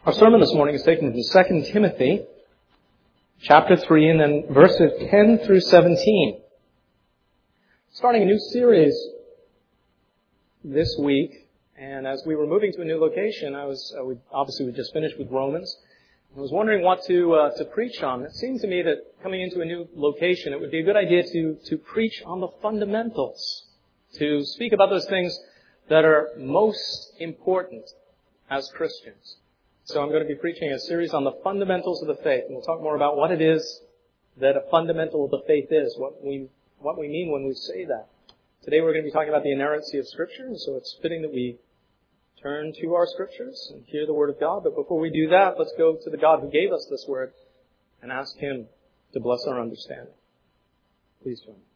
Our sermon this morning is taken from 2 Timothy, chapter 3, and then verses 10 through 17. Starting a new series this week, and as we were moving to a new location, we just finished with Romans. I was wondering what to preach on. It seemed to me that coming into a new location, it would be a good idea to preach on the fundamentals, to speak about those things that are most important as Christians. So I'm going to be preaching a series on the fundamentals of the faith, and we'll talk more about what it is that a fundamental of the faith is, what we mean when we say that. Today we're going to be talking about the inerrancy of Scripture, and so it's fitting that we turn to our Scriptures and hear the Word of God. But before we do that, let's go to the God who gave us this Word and ask Him to bless our understanding. Please join me.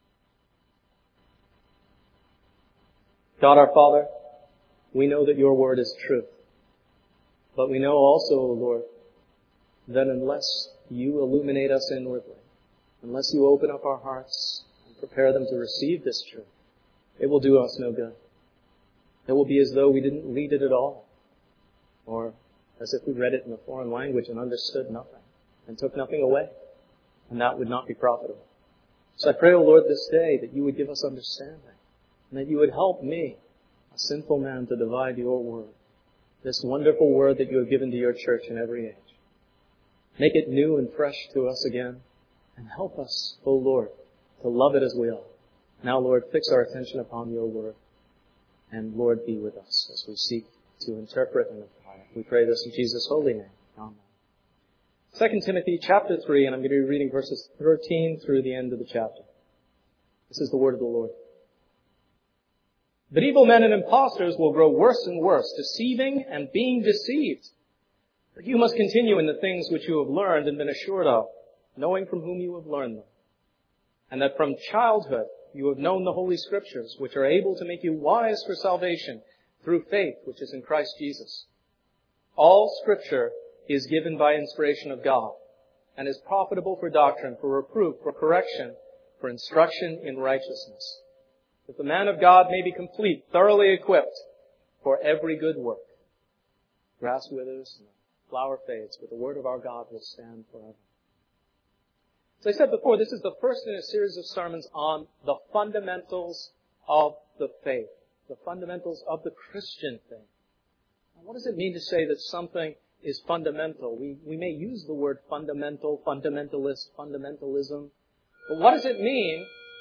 God our Father, we know that Your Word is truth. But we know also, O Lord, that unless You illuminate us inwardly, unless You open up our hearts and prepare them to receive this truth, it will do us no good. It will be as though we didn't read it at all, or as if we read it in a foreign language and understood nothing and took nothing away, and that would not be profitable. So I pray, O Lord, this day that You would give us understanding, and that You would help me, a sinful man, to divide Your Word, this wonderful Word that You have given to Your church in every age. Make it new and fresh to us again, and help us, O Lord, to love it as we ought. Now, Lord, fix our attention upon Your Word, and Lord, be with us as we seek to interpret and apply it. We pray this in Jesus' holy name. Amen. 2 Timothy chapter 3, and I'm going to be reading verses 13 through the end of the chapter. This is the word of the Lord. But evil men and impostors will grow worse and worse, deceiving and being deceived. But you must continue in the things which you have learned and been assured of, knowing from whom you have learned them. And that from childhood you have known the Holy Scriptures, which are able to make you wise for salvation through faith which is in Christ Jesus. All Scripture is given by inspiration of God, and is profitable for doctrine, for reproof, for correction, for instruction in righteousness, that the man of God may be complete, thoroughly equipped for every good work. Grass withers and the flower fades, but the word of our God will stand forever. As I said before, this is the first in a series of sermons on the fundamentals of the faith, the fundamentals of the Christian faith. Now, what does it mean to say that something is fundamental? We may use the word fundamental, fundamentalist, fundamentalism, but what does it mean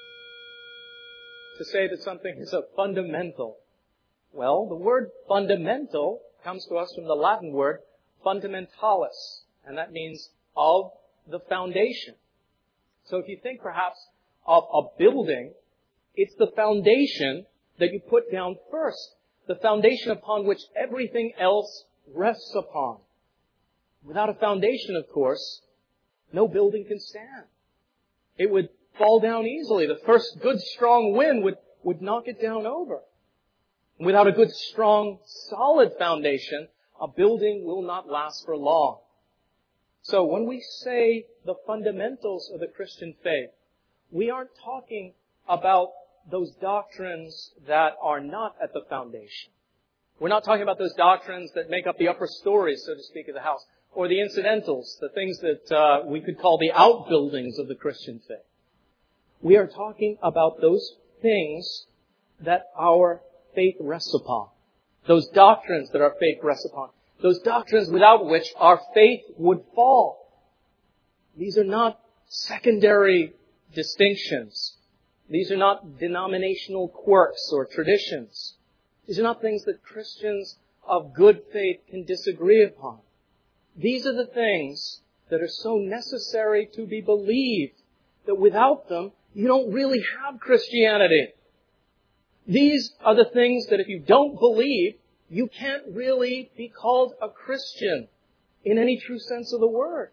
to say that something is a fundamental? Well, the word fundamental comes to us from the Latin word fundamentalis, and that means of the foundation. So if you think perhaps of a building, it's the foundation that you put down first, the foundation upon which everything else rests upon. Without a foundation, of course, no building can stand. It would fall down easily. The first good strong wind would knock it down over. Without a good strong solid foundation, a building will not last for long. So when we say the fundamentals of the Christian faith, we aren't talking about those doctrines that are not at the foundation. We're not talking about those doctrines that make up the upper stories, so to speak, of the house, or the incidentals, the things that we could call the outbuildings of the Christian faith. We are talking about those things that our faith rests upon, those doctrines that our faith rests upon, those doctrines without which our faith would fall. These are not secondary distinctions. These are not denominational quirks or traditions. These are not things that Christians of good faith can disagree upon. These are the things that are so necessary to be believed that without them, you don't really have Christianity. These are the things that if you don't believe, you can't really be called a Christian in any true sense of the word.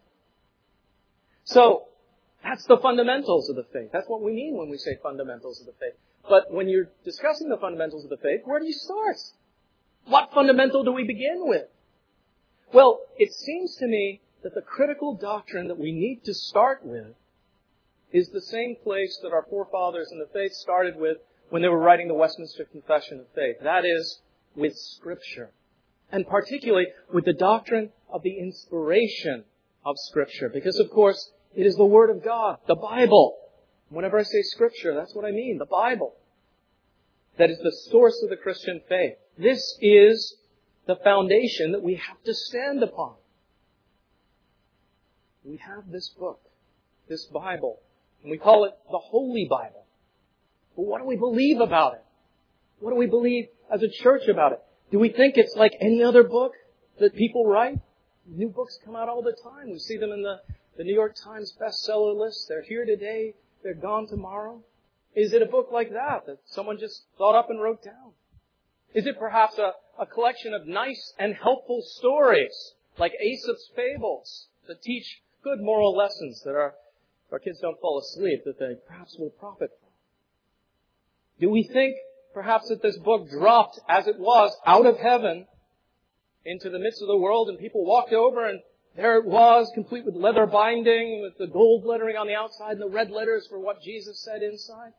So, that's the fundamentals of the faith. That's what we mean when we say fundamentals of the faith. But when you're discussing the fundamentals of the faith, where do you start? What fundamental do we begin with? Well, it seems to me that the critical doctrine that we need to start with is the same place that our forefathers in the faith started with when they were writing the Westminster Confession of Faith. That is, with Scripture. And particularly with the doctrine of the inspiration of Scripture. Because, of course, it is the Word of God, the Bible. Whenever I say Scripture, that's what I mean, the Bible. That is the source of the Christian faith. This is the foundation that we have to stand upon. We have this book, this Bible, and we call it the Holy Bible. But what do we believe about it? What do we believe as a church about it? Do we think it's like any other book that people write? New books come out all the time. We see them in the New York Times bestseller list. They're here today, they're gone tomorrow. Is it a book like that someone just thought up and wrote down? Is it perhaps a collection of nice and helpful stories, like Aesop's fables, that teach good moral lessons that our kids don't fall asleep, that they perhaps will profit from? Do we think perhaps that this book dropped as it was out of heaven into the midst of the world, and people walked over and there it was, complete with leather binding, with the gold lettering on the outside and the red letters for what Jesus said inside?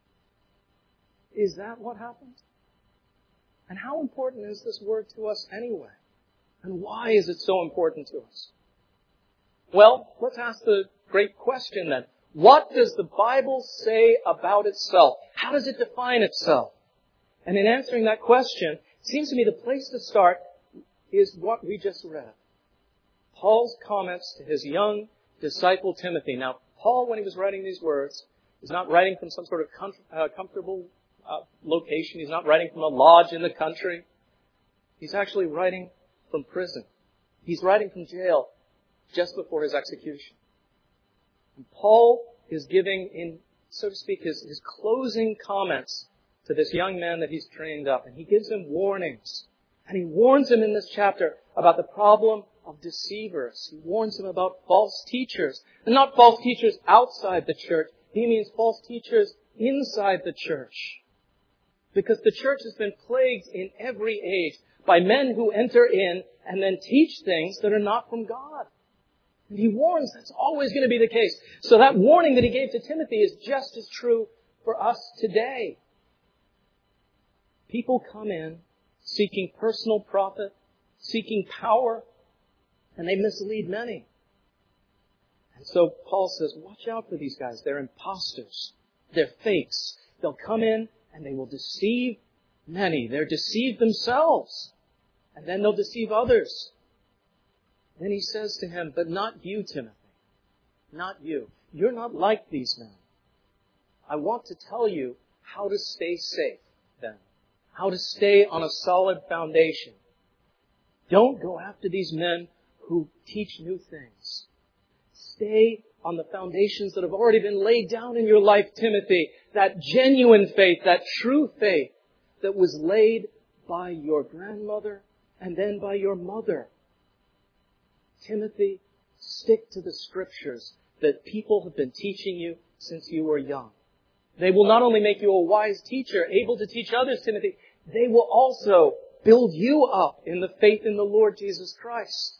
Is that what happened? And how important is this Word to us anyway? And why is it so important to us? Well, let's ask the great question then. What does the Bible say about itself? How does it define itself? And in answering that question, it seems to me the place to start is what we just read. Paul's comments to his young disciple Timothy. Now, Paul, when he was writing these words, is not writing from some sort of comfortable location. He's not writing from a lodge in the country. He's actually writing from prison. He's writing from jail just before his execution. And Paul is giving, in so to speak, his closing comments to this young man that he's trained up. And he gives him warnings. And he warns him in this chapter about the problem of deceivers. He warns him about false teachers. And not false teachers outside the church. He means false teachers inside the church. Because the church has been plagued in every age by men who enter in and then teach things that are not from God. And he warns that's always going to be the case. So that warning that he gave to Timothy is just as true for us today. People come in seeking personal profit, seeking power, and they mislead many. And so Paul says, watch out for these guys. They're imposters. They're fakes. They'll come in and they will deceive many. They're deceived themselves. And then they'll deceive others. Then he says to him, but not you, Timothy. Not you. You're not like these men. I want to tell you how to stay safe then. How to stay on a solid foundation. Don't go after these men who teach new things. Stay on the foundations that have already been laid down in your life, Timothy. That genuine faith, that true faith that was laid by your grandmother and then by your mother. Timothy, stick to the Scriptures that people have been teaching you since you were young. They will not only make you a wise teacher, able to teach others, Timothy, they will also build you up in the faith in the Lord Jesus Christ.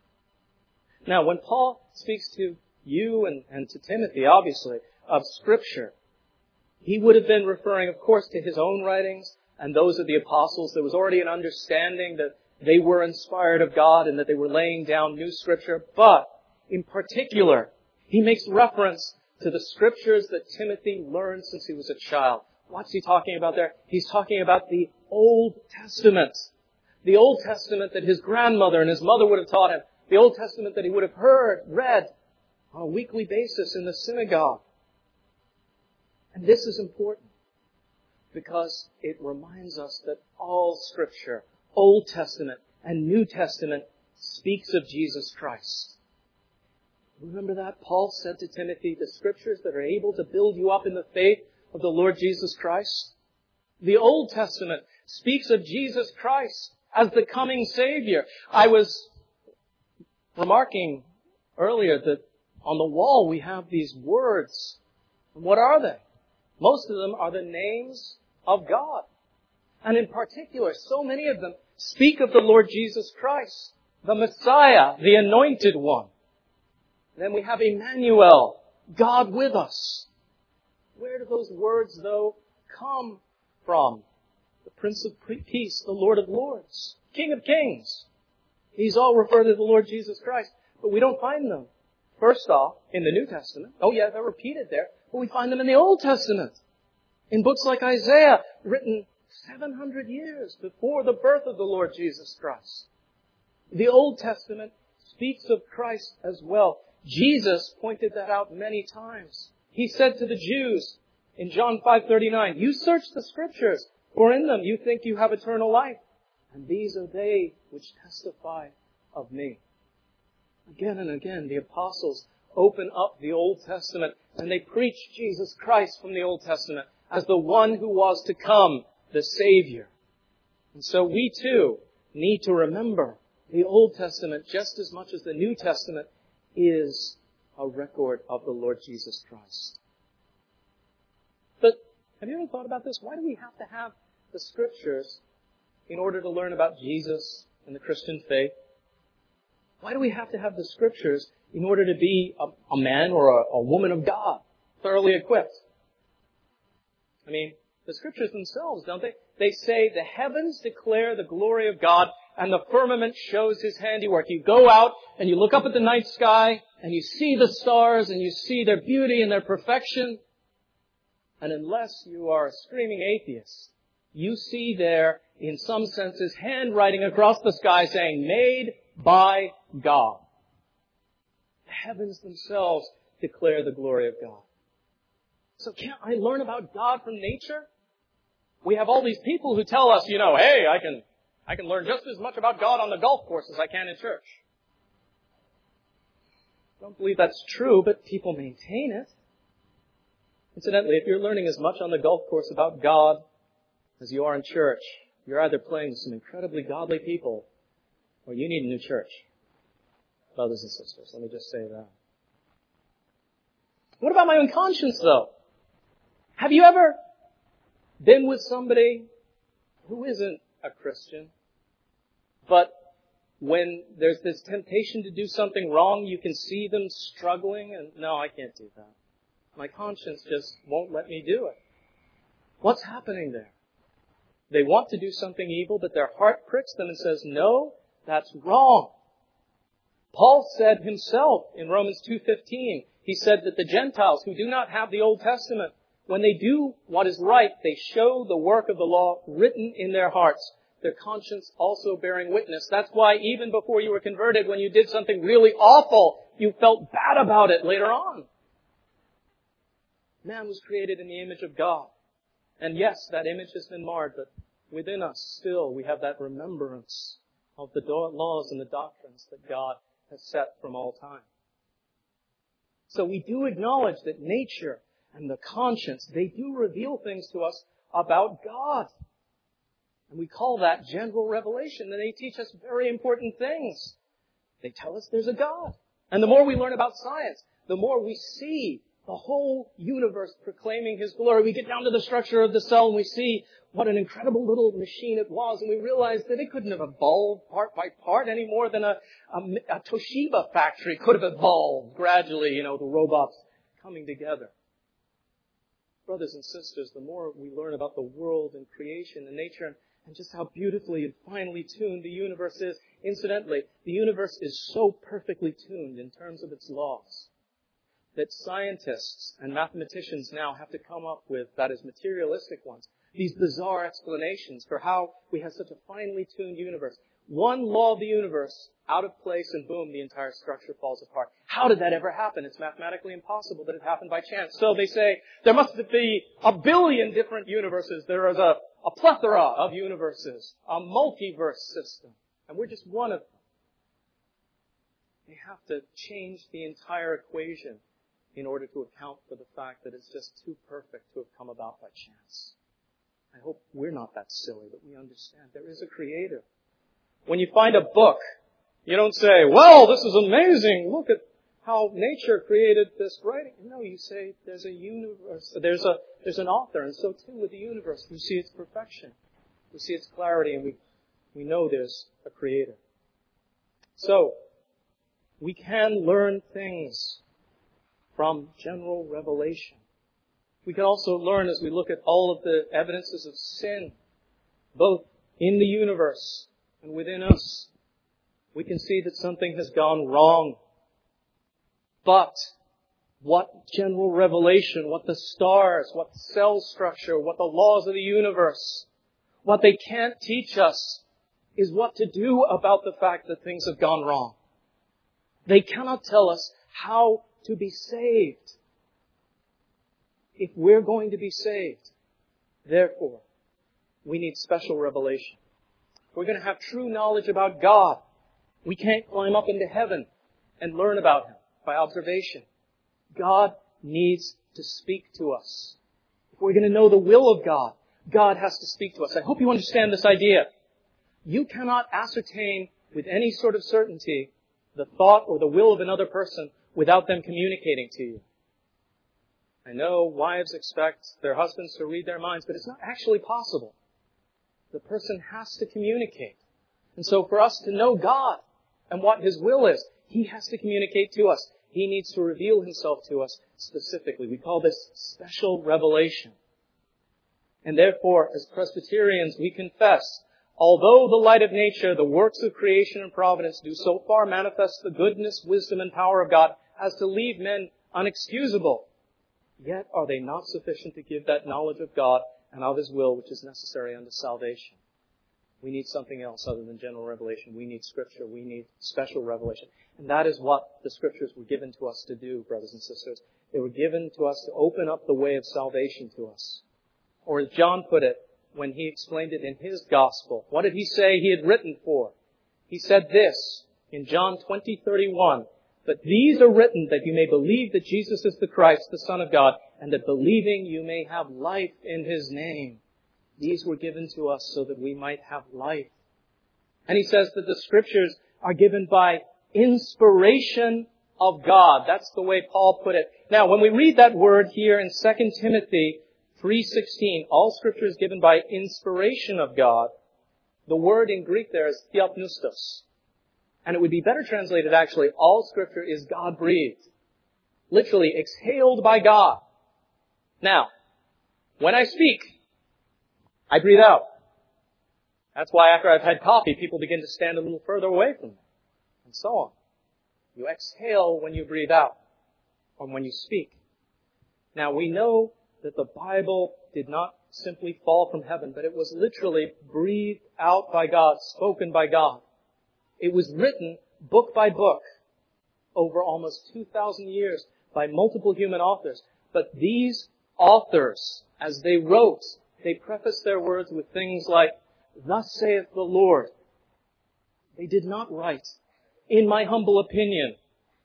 Now, when Paul speaks to you and to Timothy, obviously, of Scripture, he would have been referring, of course, to his own writings and those of the apostles. There was already an understanding that they were inspired of God and that they were laying down new Scripture. But, in particular, he makes reference to the Scriptures that Timothy learned since he was a child. What's he talking about there? He's talking about the Old Testament. The Old Testament that his grandmother and his mother would have taught him. The Old Testament that he would have read on a weekly basis in the synagogue. And this is important because it reminds us that all Scripture, Old Testament and New Testament, speaks of Jesus Christ. Remember that? Paul said to Timothy, the Scriptures that are able to build you up in the faith of the Lord Jesus Christ. The Old Testament speaks of Jesus Christ as the coming Savior. I was remarking earlier that on the wall we have these words. And what are they? Most of them are the names of God. And in particular, so many of them speak of the Lord Jesus Christ, the Messiah, the Anointed One. Then we have Emmanuel, God with us. Where do those words, though, come from? The Prince of Peace, the Lord of Lords, King of Kings. These all refer to the Lord Jesus Christ, but we don't find them, first off, in the New Testament. Oh yeah, they're repeated there, but we find them in the Old Testament. In books like Isaiah, written 700 years before the birth of the Lord Jesus Christ. The Old Testament speaks of Christ as well. Jesus pointed that out many times. He said to the Jews in John 5:39, "You search the Scriptures, for in them you think you have eternal life, and these are they which testify of me." Again and again, the apostles open up the Old Testament and they preach Jesus Christ from the Old Testament as the one who was to come, the Savior. And so we too need to remember the Old Testament just as much as the New Testament is a record of the Lord Jesus Christ. But have you ever thought about this? Why do we have to have the Scriptures in order to learn about Jesus and the Christian faith? Why do we have to have the Scriptures in order to be a man or a woman of God, thoroughly equipped? I mean, the Scriptures themselves, don't they? They say the heavens declare the glory of God and the firmament shows His handiwork. You go out and you look up at the night sky and you see the stars and you see their beauty and their perfection. And unless you are a screaming atheist, you see there, in some senses, handwriting across the sky saying, "Made by God." The heavens themselves declare the glory of God. So can't I learn about God from nature? We have all these people who tell us, hey, I can learn just as much about God on the golf course as I can in church. I don't believe that's true, but people maintain it. Incidentally, if you're learning as much on the golf course about God as you are in church, you're either playing with some incredibly godly people or you need a new church. Brothers and sisters, let me just say that. What about my own conscience, though? Have you ever been with somebody who isn't a Christian, but when there's this temptation to do something wrong, you can see them struggling and, no, I can't do that. My conscience just won't let me do it. What's happening there? They want to do something evil, but their heart pricks them and says, no, that's wrong. Paul said himself in Romans 2:15, he said that the Gentiles who do not have the Old Testament, when they do what is right, they show the work of the law written in their hearts, their conscience also bearing witness. That's why even before you were converted, when you did something really awful, you felt bad about it later on. Man was created in the image of God. And yes, that image has been marred, but within us still we have that remembrance of the laws and the doctrines that God has set from all time. So we do acknowledge that nature and the conscience, they do reveal things to us about God. And we call that general revelation. And they teach us very important things. They tell us there's a God. And the more we learn about science, the more we see the whole universe proclaiming His glory. We get down to the structure of the cell and we see what an incredible little machine it was. And we realize that it couldn't have evolved part by part any more than a Toshiba factory could have evolved gradually, the robots coming together. Brothers and sisters, the more we learn about the world and creation and nature and just how beautifully and finely tuned the universe is. Incidentally, the universe is so perfectly tuned in terms of its laws that scientists and mathematicians now have to come up with, that is, materialistic ones, these bizarre explanations for how we have such a finely tuned universe. One law of the universe out of place and boom, the entire structure falls apart. How did that ever happen? It's mathematically impossible that it happened by chance. So they say there must be a billion different universes. There is a plethora of universes, a multiverse system. And we're just one of them. They have to change the entire equation in order to account for the fact that it's just too perfect to have come about by chance. I hope we're not that silly, that we understand there is a Creator. When you find a book, you don't say, well, this is amazing. Look at how nature created this writing. No, you say there's a universe, there's an author, and so too with the universe. We see its perfection. We see its clarity, and we know there's a Creator. So, we can learn things from general revelation. We can also learn as we look at all of the evidences of sin, both in the universe and within us. We can see that something has gone wrong. But what general revelation, what the stars, what cell structure, what the laws of the universe, what they can't teach us is what to do about the fact that things have gone wrong. They cannot tell us how to be saved. If we're going to be saved, therefore, we need special revelation. If we're going to have true knowledge about God, we can't climb up into heaven and learn about Him by observation. God needs to speak to us. If we're going to know the will of God, God has to speak to us. I hope you understand this idea. You cannot ascertain with any sort of certainty the thought or the will of another person without them communicating to you. I know wives expect their husbands to read their minds, but it's not actually possible. The person has to communicate. And so for us to know God and what His will is, He has to communicate to us. He needs to reveal Himself to us specifically. We call this special revelation. And therefore, as Presbyterians, we confess, although the light of nature, the works of creation and providence do so far manifest the goodness, wisdom, and power of God as to leave men unexcusable, yet are they not sufficient to give that knowledge of God and of His will which is necessary unto salvation. We need something else other than general revelation. We need Scripture. We need special revelation. And that is what the Scriptures were given to us to do, brothers and sisters. They were given to us to open up the way of salvation to us. Or as John put it when he explained it in his Gospel, what did he say he had written for? He said this in John 20:31, "But these are written that you may believe that Jesus is the Christ, the Son of God, and that believing you may have life in His name." These were given to us so that we might have life. And he says that the Scriptures are given by inspiration of God. That's the way Paul put it. Now, when we read that word here in 2 Timothy 3:16, all Scripture is given by inspiration of God. The word in Greek there is theopneustos. And it would be better translated actually, all Scripture is God-breathed. Literally, exhaled by God. Now, when I speak, I breathe out. That's why after I've had coffee, people begin to stand a little further away from me. And so on. You exhale when you breathe out. Or when you speak. Now, we know that the Bible did not simply fall from heaven, but it was literally breathed out by God, spoken by God. It was written book by book over almost 2,000 years by multiple human authors. But these authors, as they wrote, they prefaced their words with things like, "Thus saith the Lord." They did not write, "In my humble opinion,"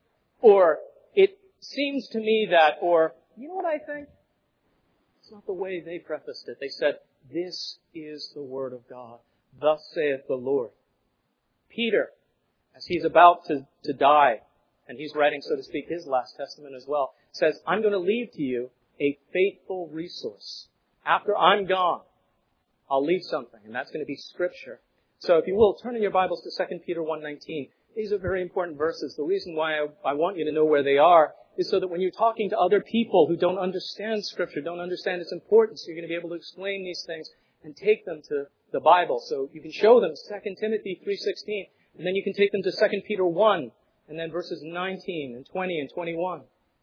or "It seems to me that," or "You know what I think?" It's not the way they prefaced it. They said, "This is the Word of God. Thus saith the Lord." Peter, as he's about to die, and he's writing, so to speak, his last testament as well, says, "I'm going to leave to you a faithful resource. After I'm gone, I'll leave something," and that's going to be Scripture. So if you will, turn in your Bibles to 2 Peter 1:19. These are very important verses. The reason why I want you to know where they are is so that when you're talking to other people who don't understand Scripture, don't understand its importance, you're going to be able to explain these things and take them to the Bible. So you can show them 2 Timothy 3:16, and then you can take them to 2 Peter 1, and then verses 19 and 20 and 21.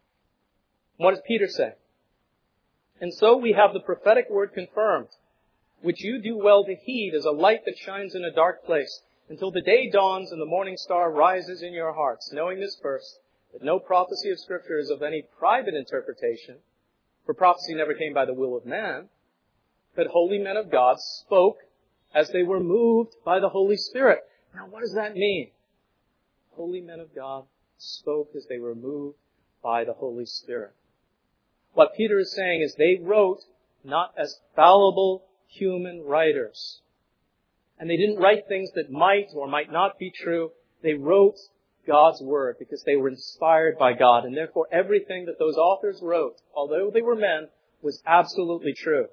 What does Peter say? "And so we have the prophetic word confirmed, which you do well to heed as a light that shines in a dark place, until the day dawns and the morning star rises in your hearts, knowing this first, that no prophecy of Scripture is of any private interpretation, for prophecy never came by the will of man, but holy men of God spoke as they were moved by the Holy Spirit." Now, what does that mean? Holy men of God spoke as they were moved by the Holy Spirit. What Peter is saying is they wrote not as fallible human writers. And they didn't write things that might or might not be true. They wrote God's Word because they were inspired by God. And therefore everything that those authors wrote, although they were men, was absolutely true.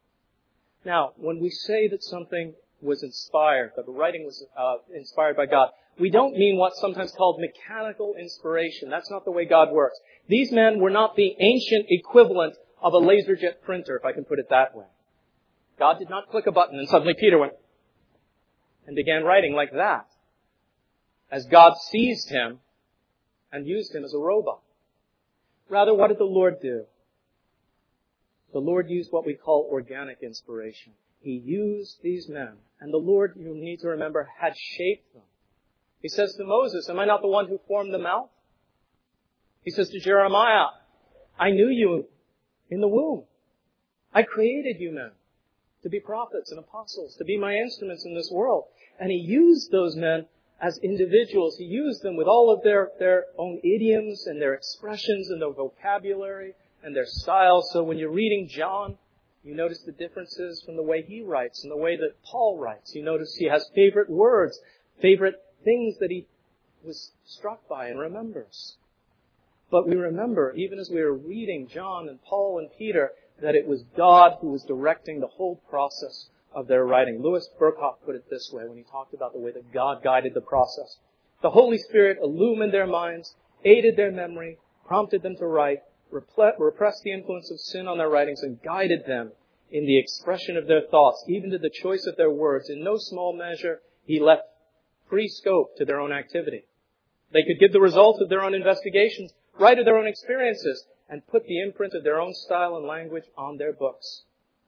Now, when we say that something was inspired, that the writing was inspired by God, we don't mean what's sometimes called mechanical inspiration. That's not the way God works. These men were not the ancient equivalent of a laserjet printer, if I can put it that way. God did not click a button and suddenly Peter went and began writing like that. as God seized him and used him as a robot. Rather, what did the Lord do? The Lord used what we call organic inspiration. He used these men. And the Lord, you need to remember, had shaped them. He says to Moses, am I not the one who formed the mouth? He says to Jeremiah, I knew you in the womb. I created you men to be prophets and apostles, to be my instruments in this world. And he used those men as individuals. He used them with all of their own idioms and their expressions and their vocabulary and their style. So when you're reading John, you notice the differences from the way he writes and the way that Paul writes. You notice he has favorite words, favorite things that he was struck by and remembers. But we remember, even as we were reading John and Paul and Peter, that it was God who was directing the whole process of their writing. Louis Burkhoff put it this way when he talked about the way that God guided the process. The Holy Spirit illumined their minds, aided their memory, prompted them to write, repressed the influence of sin on their writings, and guided them in the expression of their thoughts, even to the choice of their words. In no small measure, he left free scope to their own activity. They could give the results of their own investigations, write of their own experiences, and put the imprint of their own style and language on their books.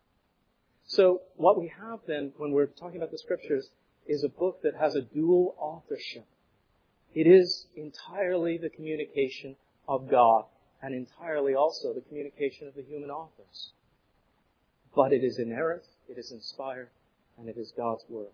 So what we have then, when we're talking about the Scriptures, is a book that has a dual authorship. It is entirely the communication of God, and entirely also the communication of the human authors. But it is inerrant, it is inspired, and it is God's Word.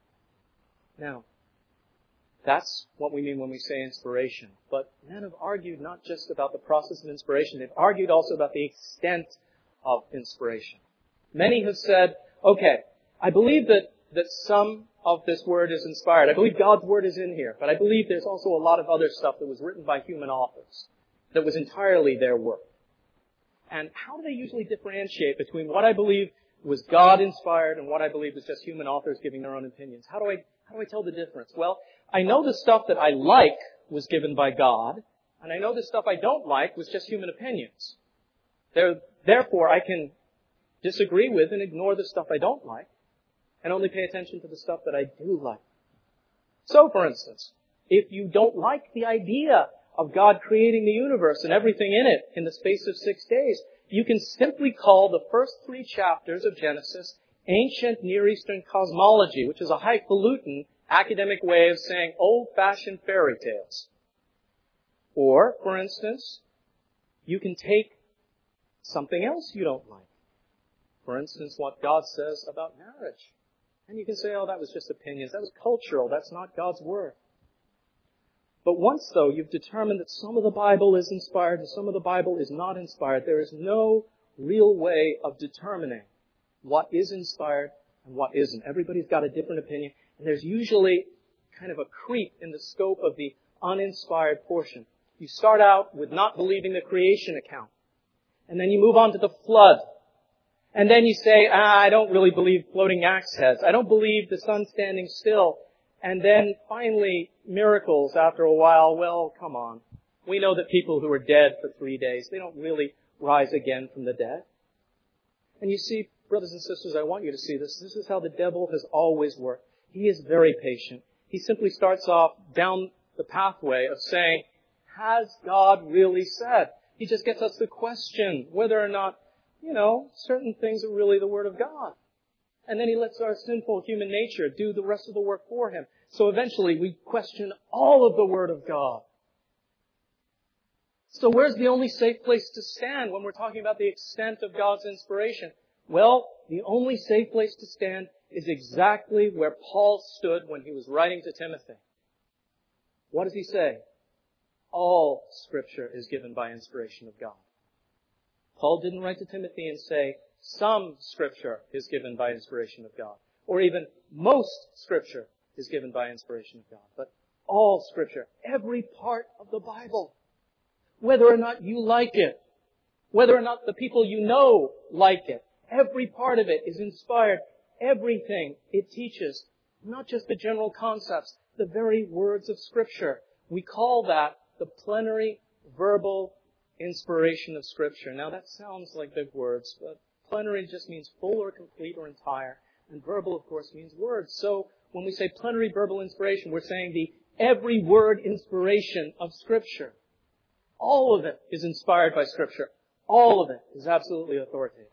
Now, that's what we mean when we say inspiration. But men have argued not just about the process of inspiration, they've argued also about the extent of inspiration. Many have said, okay, I believe that some of this word is inspired. I believe God's Word is in here, but I believe there's also a lot of other stuff that was written by human authors that was entirely their work. And how do they usually differentiate between what I believe was God-inspired and what I believe was just human authors giving their own opinions? How do I tell the difference? Well, I know the stuff that I like was given by God, and I know the stuff I don't like was just human opinions. Therefore, I can disagree with and ignore the stuff I don't like, and only pay attention to the stuff that I do like. So, for instance, if you don't like the idea of God creating the universe and everything in it in the space of 6 days, you can simply call the first 3 chapters of Genesis ancient Near Eastern cosmology, which is a highfalutin academic way of saying old-fashioned fairy tales. Or, for instance, you can take something else you don't like. For instance, what God says about marriage. And you can say, oh, that was just opinions. That was cultural. That's not God's Word. But once, though, you've determined that some of the Bible is inspired and some of the Bible is not inspired, there is no real way of determining what is inspired and what isn't. Everybody's got a different opinion, and there's usually kind of a creep in the scope of the uninspired portion. You start out with not believing the creation account, and then you move on to the flood. And then you say, I don't really believe floating axe heads. I don't believe the sun standing still. And then finally, miracles after a while. Well, come on. We know that people who are dead for 3 days, they don't really rise again from the dead. And you see, brothers and sisters, I want you to see this. This is how the devil has always worked. He is very patient. He simply starts off down the pathway of saying, has God really said? He just gets us to question whether or not, certain things are really the Word of God. And then he lets our sinful human nature do the rest of the work for him. So eventually we question all of the Word of God. So where's the only safe place to stand when we're talking about the extent of God's inspiration? Well, the only safe place to stand is exactly where Paul stood when he was writing to Timothy. What does he say? All Scripture is given by inspiration of God. Paul didn't write to Timothy and say, some Scripture is given by inspiration of God. Or even most Scripture is given by inspiration of God. But all Scripture, every part of the Bible, whether or not you like it, whether or not the people you know like it, every part of it is inspired. Everything it teaches, not just the general concepts, the very words of Scripture. We call that the plenary verbal inspiration of Scripture. Now that sounds like big words, but plenary just means full or complete or entire. And verbal, of course, means words. So when we say plenary verbal inspiration, we're saying the every word inspiration of Scripture. All of it is inspired by Scripture. All of it is absolutely authoritative.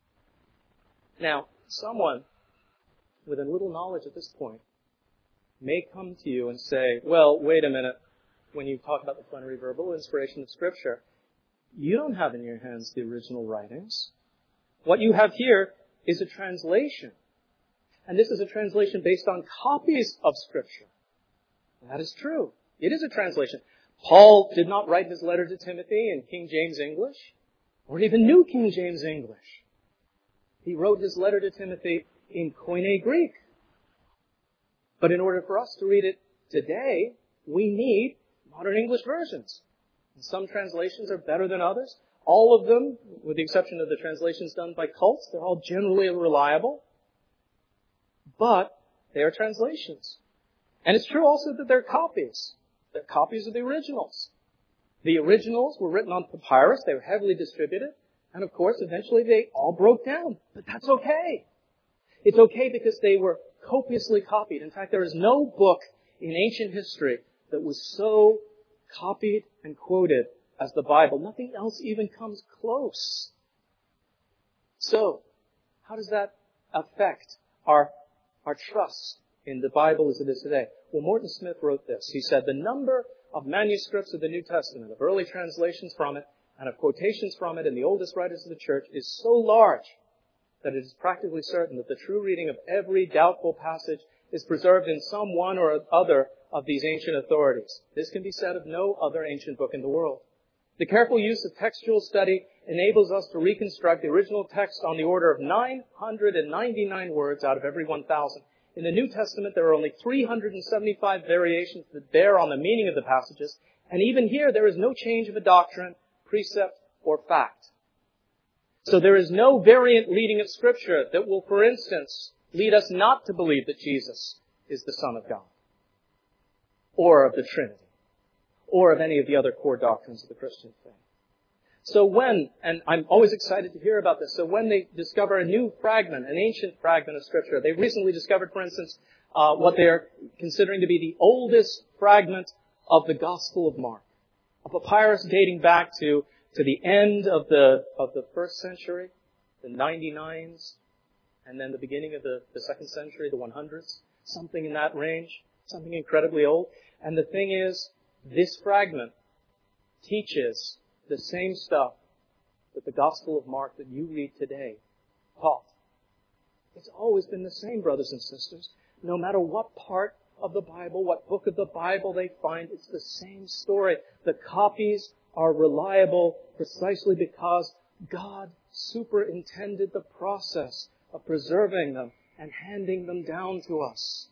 Now, someone with a little knowledge at this point may come to you and say, well, wait a minute. When you talk about the plenary verbal inspiration of Scripture, you don't have in your hands the original writings. What you have here is a translation. And this is a translation based on copies of Scripture. That is true. It is a translation. Paul did not write his letter to Timothy in King James English, or even New King James English. He wrote his letter to Timothy in Koine Greek. But in order for us to read it today, we need modern English versions. And some translations are better than others. All of them, with the exception of the translations done by cults, they're all generally reliable. But they are translations. And it's true also that they're copies. They're copies of the originals. The originals were written on papyrus. They were heavily distributed. And of course, eventually they all broke down. But that's okay. It's okay because they were copiously copied. In fact, there is no book in ancient history that was so copied and quoted as the Bible. Nothing else even comes close. So, how does that affect our trust in the Bible as it is today? Well, Morton Smith wrote this. He said, the number of manuscripts of the New Testament, of early translations from it, and of quotations from it in the oldest writers of the church is so large that it is practically certain that the true reading of every doubtful passage is preserved in some one or other of these ancient authorities. This can be said of no other ancient book in the world. The careful use of textual study enables us to reconstruct the original text on the order of 999 words out of every 1,000. In the New Testament, there are only 375 variations that bear on the meaning of the passages, and even here there is no change of a doctrine, precept, or fact. So there is no variant reading of Scripture that will, for instance, lead us not to believe that Jesus is the Son of God, or of the Trinity, or of any of the other core doctrines of the Christian faith. So when, and I'm always excited to hear about this, so when they discover a new fragment, an ancient fragment of Scripture, they recently discovered, for instance, what they're considering to be the oldest fragment of the Gospel of Mark, a papyrus dating back to the end of the first century, the 99s, and then the beginning of the second century, the 100s, something in that range, something incredibly old. And the thing is, this fragment teaches the same stuff that the Gospel of Mark that you read today taught. It's always been the same, brothers and sisters. No matter what part of the Bible, what book of the Bible they find, it's the same story. The copies are reliable precisely because God superintended the process of preserving them and handing them down to us.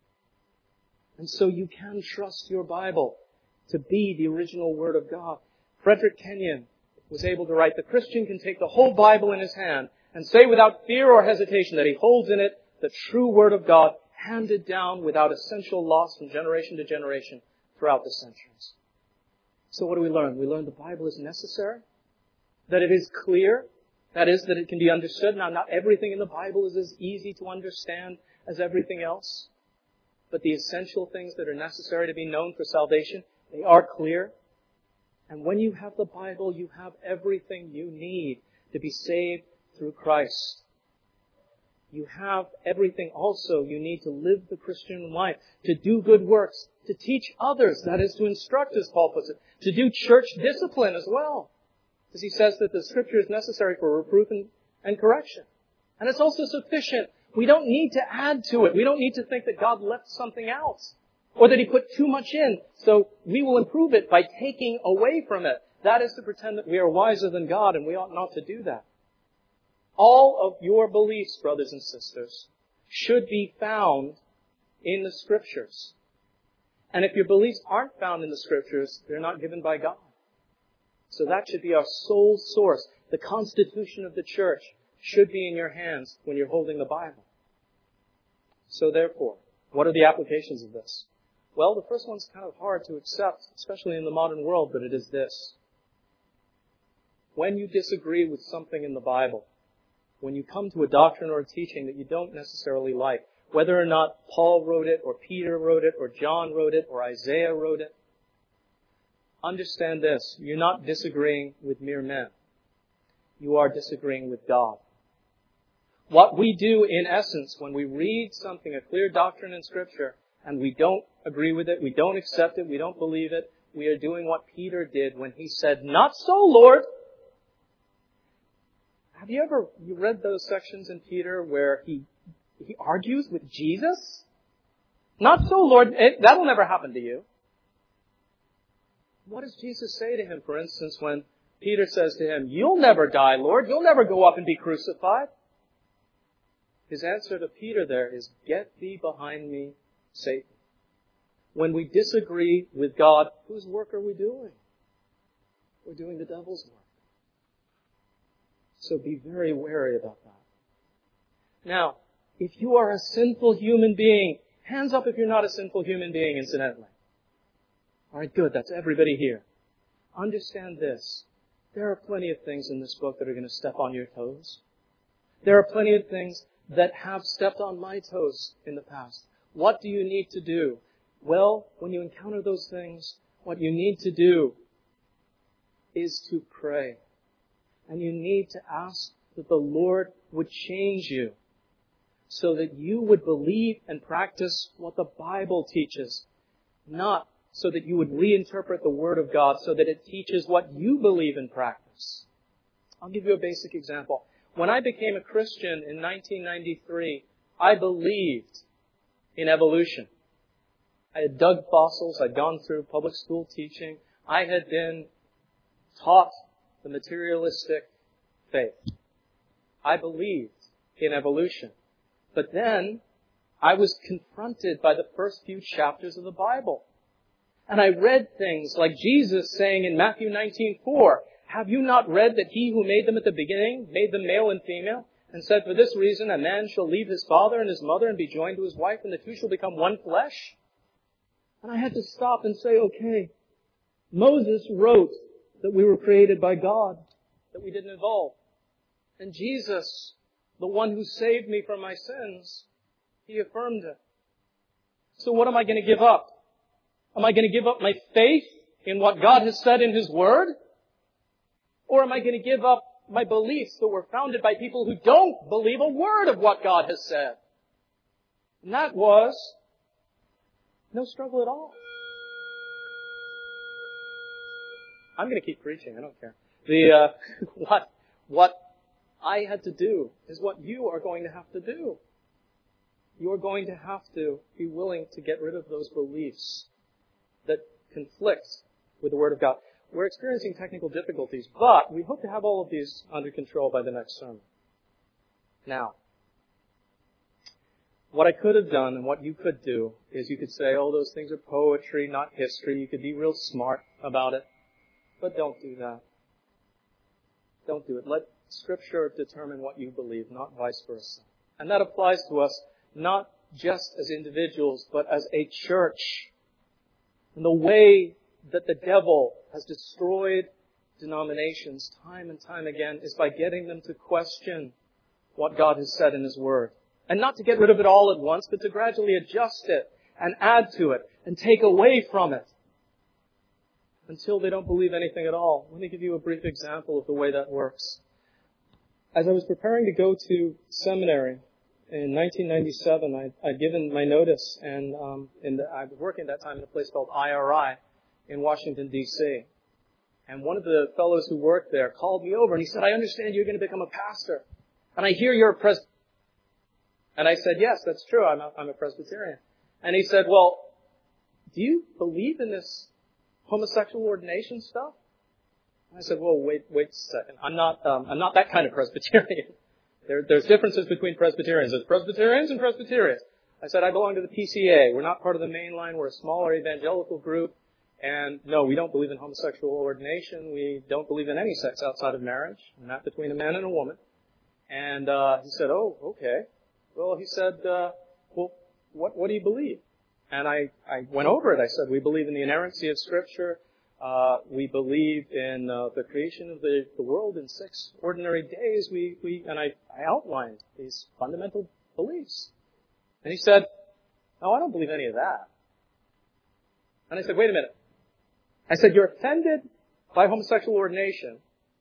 And so you can trust your Bible to be the original Word of God. Frederick Kenyon was able to write, the Christian can take the whole Bible in his hand and say without fear or hesitation that he holds in it the true Word of God, handed down without essential loss from generation to generation throughout the centuries. So what do we learn? We learn the Bible is necessary, that it is clear, that is, that it can be understood. Now, not everything in the Bible is as easy to understand as everything else, but the essential things that are necessary to be known for salvation, they are clear. And when you have the Bible, you have everything you need to be saved through Christ. You have everything also you need to live the Christian life, to do good works, to teach others, that is to instruct, as Paul puts it, to do church discipline as well. Because he says that the Scripture is necessary for reproof and correction. And it's also sufficient. We don't need to add to it. We don't need to think that God left something out, or that He put too much in, so we will improve it by taking away from it. That is to pretend that we are wiser than God, and we ought not to do that. All of your beliefs, brothers and sisters, should be found in the Scriptures. And if your beliefs aren't found in the Scriptures, they're not given by God. So that should be our sole source. The constitution of the church should be in your hands when you're holding the Bible. So therefore, what are the applications of this? Well, the first one's kind of hard to accept, especially in the modern world, but it is this. When you disagree with something in the Bible, when you come to a doctrine or a teaching that you don't necessarily like, Whether or not Paul wrote it, or Peter wrote it, or John wrote it, or Isaiah wrote it, understand this. You're not disagreeing with mere men. You are disagreeing with God. What we do, in essence, when we read something, a clear doctrine in Scripture, and we don't agree with it, we don't accept it, we don't believe it, we are doing what Peter did when he said, "Not so, Lord." Have you ever read those sections in Peter where he argues with Jesus? "Not so, Lord. That'll never happen to you." What does Jesus say to him, for instance, when Peter says to him, "You'll never die, Lord. You'll never go up and be crucified"? His answer to Peter there is, "Get thee behind me, Satan." When we disagree with God, whose work are we doing? We're doing the devil's work. So be very wary about that. Now, if you are a sinful human being, hands up if you're not a sinful human being, incidentally. All right, good. That's everybody here. Understand this. There are plenty of things in this book that are going to step on your toes. There are plenty of things that have stepped on my toes in the past. What do you need to do? Well, when you encounter those things, what you need to do is to pray. And you need to ask that the Lord would change you so that you would believe and practice what the Bible teaches, not so that you would reinterpret the Word of God so that it teaches what you believe in practice. I'll give you a basic example. When I became a Christian in 1993, I believed in evolution. I had dug fossils. I'd gone through public school teaching. I had been taught the materialistic faith. I believed in evolution. But then I was confronted by the first few chapters of the Bible. And I read things like Jesus saying in Matthew 19:4, "Have you not read that he who made them at the beginning made them male and female, and said, for this reason a man shall leave his father and his mother and be joined to his wife, and the two shall become one flesh?" And I had to stop and say, okay, Moses wrote that we were created by God, that we didn't evolve. And Jesus, the one who saved me from my sins, He affirmed it. So what am I going to give up? Am I going to give up my faith in what God has said in His Word? Or am I going to give up my beliefs that were founded by people who don't believe a word of what God has said? And that was no struggle at all. I'm going to keep preaching. I don't care. What I had to do is what you are going to have to do. You are going to have to be willing to get rid of those beliefs that conflict with the Word of God. We're experiencing technical difficulties, but we hope to have all of these under control by the next sermon. Now, what I could have done and what you could do is you could say, oh, those things are poetry, not history. You could be real smart about it. But don't do that. Don't do it. Let Scripture determine what you believe, not vice versa. And that applies to us not just as individuals, but as a church. And the way that the devil has destroyed denominations time and time again is by getting them to question what God has said in His Word. And not to get rid of it all at once, but to gradually adjust it and add to it and take away from it until they don't believe anything at all. Let me give you a brief example of the way that works. As I was preparing to go to seminary in 1997, I'd given my notice, and I was working at that time in a place called IRI in Washington, D.C. And one of the fellows who worked there called me over and he said, I understand you're going to become a pastor. And I hear you're a Presbyterian. And I said, yes, that's true. I'm a Presbyterian. And he said, well, do you believe in this homosexual ordination stuff? And I said, well, wait a second. I'm not that kind of Presbyterian. There's differences between Presbyterians. There's Presbyterians and Presbyterians. I said, I belong to the PCA. We're not part of the main line. We're a smaller evangelical group. And no, we don't believe in homosexual ordination. We don't believe in any sex outside of marriage, not between a man and a woman. And he said, oh, okay. Well, he said, well, what do you believe? And I went over it. I said, we believe in the inerrancy of Scripture. We believe in the creation of the world in 6 ordinary days. And I outlined these fundamental beliefs. And he said, "No, I don't believe any of that." And I said, "Wait a minute." I said, "You're offended by homosexual ordination,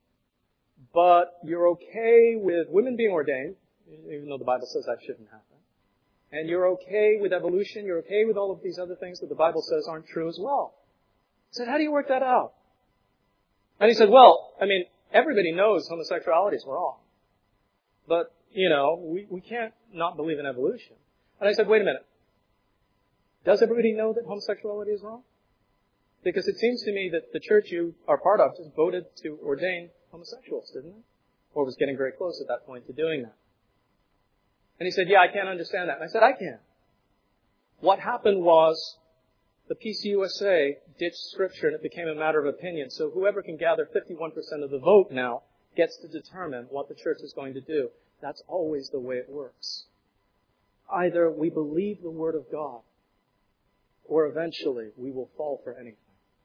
but you're okay with women being ordained, even though the Bible says that shouldn't happen. And you're okay with evolution, you're okay with all of these other things that the Bible says aren't true as well." I said, "How do you work that out?" And he said, "Well, everybody knows homosexuality is wrong. But, we can't not believe in evolution." And I said, "Wait a minute. Does everybody know that homosexuality is wrong? Because it seems to me that the church you are part of just voted to ordain homosexuals, didn't it? Or was getting very close at that point to doing that." And he said, "Yeah, I can't understand that." And I said, "I can." What happened was the PCUSA ditched Scripture and it became a matter of opinion. So whoever can gather 51% of the vote now gets to determine what the church is going to do. That's always the way it works. Either we believe the Word of God, or eventually we will fall for anything.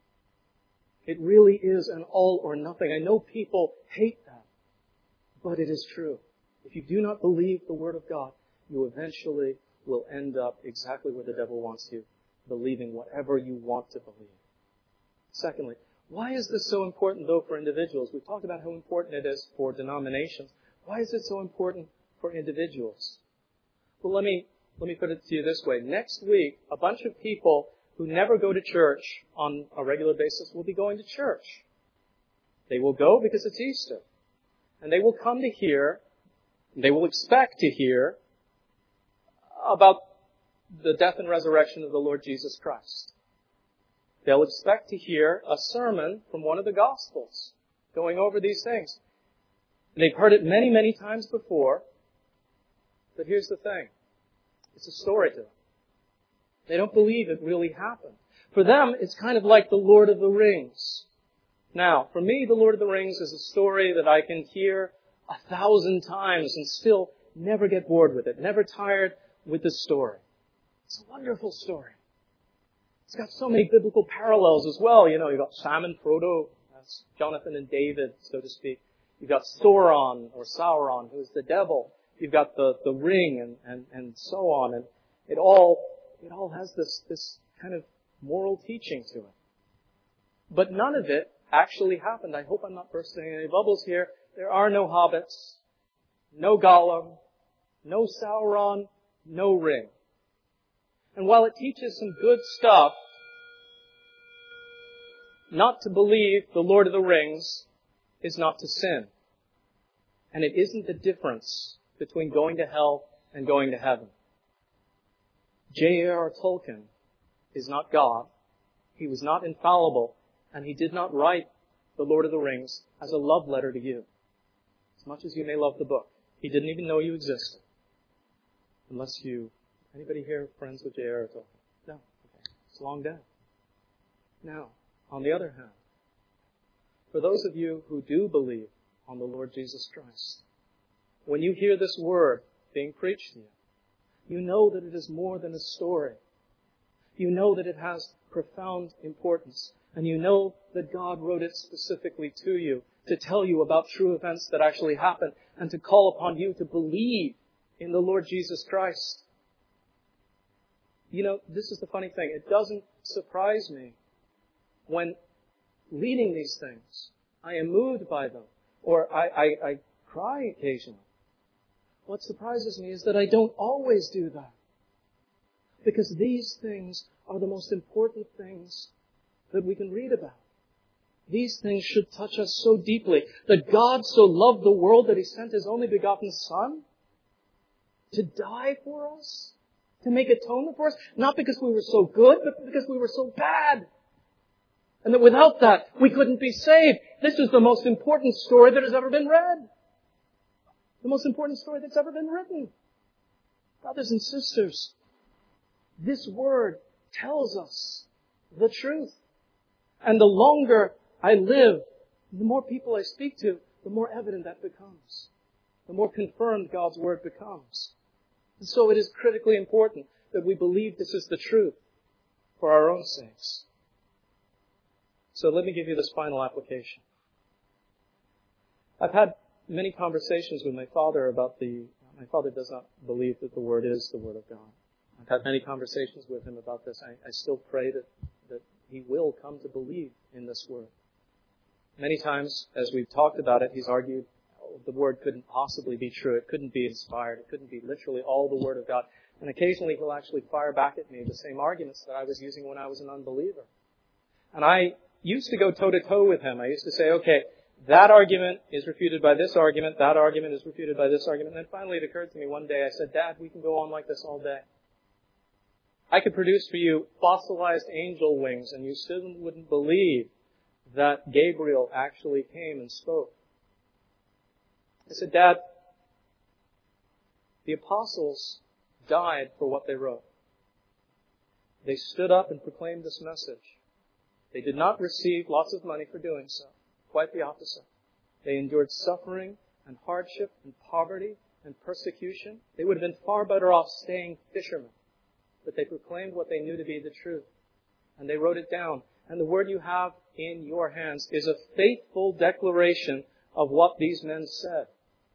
It really is an all or nothing. I know people hate that, but it is true. If you do not believe the Word of God, you eventually will end up exactly where the devil wants you, believing whatever you want to believe. Secondly, why is this so important, though, for individuals? We've talked about how important it is for denominations. Why is it so important for individuals? Well, let me put it to you this way. Next week, a bunch of people who never go to church on a regular basis will be going to church. They will go because it's Easter. And they will come to hear, they will expect to hear about the death and resurrection of the Lord Jesus Christ. They'll expect to hear a sermon from one of the Gospels going over these things. They've heard it many, many times before, but here's the thing. It's a story to them. They don't believe it really happened. For them, it's kind of like the Lord of the Rings. Now, for me, the Lord of the Rings is a story that I can hear 1,000 times and still never get bored with it, never tired with the story. It's a wonderful story. It's got so many biblical parallels as well. You've got Sam and Frodo, that's Jonathan and David, so to speak. You've got Sauron, who's the devil. You've got the ring and so on. And it all has this kind of moral teaching to it. But none of it actually happened. I hope I'm not bursting any bubbles here. There are no hobbits, no Gollum, no Sauron, no ring. And while it teaches some good stuff, not to believe the Lord of the Rings is not to sin. And it isn't the difference between going to hell and going to heaven. J.R.R. Tolkien is not God. He was not infallible, and he did not write the Lord of the Rings as a love letter to you. As much as you may love the book. He didn't even know you existed. Anybody here friends with J.R.R. Tolkien? No. Okay. It's long dead. Now, on the other hand, for those of you who do believe on the Lord Jesus Christ, when you hear this word being preached to you, you know that it is more than a story. You know that it has profound importance. And you know that God wrote it specifically to you to tell you about true events that actually happened and to call upon you to believe in the Lord Jesus Christ. This is the funny thing. It doesn't surprise me when reading these things, I am moved by them, or I cry occasionally. What surprises me is that I don't always do that. Because these things are the most important things that we can read about. These things should touch us so deeply that God so loved the world that He sent His only begotten Son to die for us, to make atonement for us, not because we were so good, but because we were so bad. And that without that, we couldn't be saved. This is the most important story that has ever been read. The most important story that's ever been written. Brothers and sisters, this word tells us the truth. And the longer I live, the more people I speak to, the more evident that becomes. The more confirmed God's word becomes. And so it is critically important that we believe this is the truth for our own sakes. So let me give you this final application. I've had many conversations with my father about my father does not believe that the Word is the Word of God. I've had many conversations with him about this. I still pray that he will come to believe in this Word. Many times, as we've talked about it, he's argued the Word couldn't possibly be true. It couldn't be inspired. It couldn't be literally all the Word of God. And occasionally he'll actually fire back at me the same arguments that I was using when I was an unbeliever. And I used to go toe-to-toe with him. I used to say, okay, that argument is refuted by this argument. That argument is refuted by this argument. And then finally it occurred to me one day, I said, Dad, we can go on like this all day. I could produce for you fossilized angel wings, and you still wouldn't believe that Gabriel actually came and spoke. I said, Dad, the apostles died for what they wrote. They stood up and proclaimed this message. They did not receive lots of money for doing so. Quite the opposite. They endured suffering and hardship and poverty and persecution. They would have been far better off staying fishermen. But they proclaimed what they knew to be the truth. And they wrote it down. And the word you have in your hands is a faithful declaration of what these men said.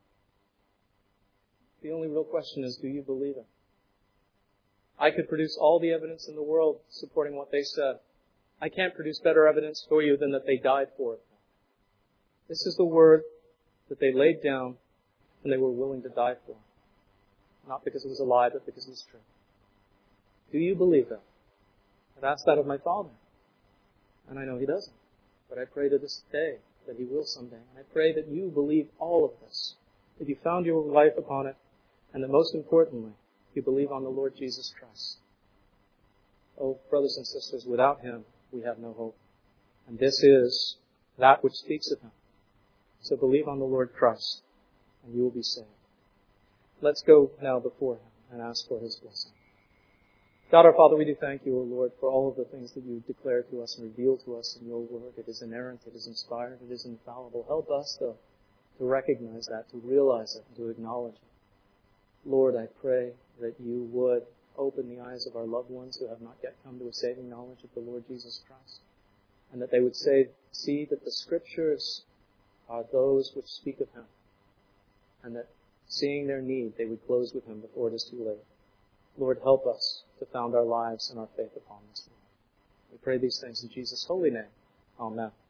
The only real question is, do you believe it? I could produce all the evidence in the world supporting what they said. I can't produce better evidence for you than that they died for it. This is the word that they laid down and they were willing to die for. Not because it was a lie, but because it was true. Do you believe that? I've asked that of my Father. And I know He doesn't. But I pray to this day that He will someday. And I pray that you believe all of this. That you found your life upon it. And that most importantly, you believe on the Lord Jesus Christ. Oh, brothers and sisters, without Him, we have no hope. And this is that which speaks of Him. So believe on the Lord Christ, and you will be saved. Let's go now before Him and ask for His blessing. God our Father, we do thank you, O Lord, for all of the things that you declare to us and reveal to us in your word. It is inerrant, it is inspired, it is infallible. Help us, though, to recognize that, to realize it, and to acknowledge it. Lord, I pray that you would open the eyes of our loved ones who have not yet come to a saving knowledge of the Lord Jesus Christ, and that they would see that the Scriptures are those which speak of Him, and that seeing their need, they would close with Him before it is too late. Lord, help us to found our lives and our faith upon this. We pray these things in Jesus' holy name. Amen.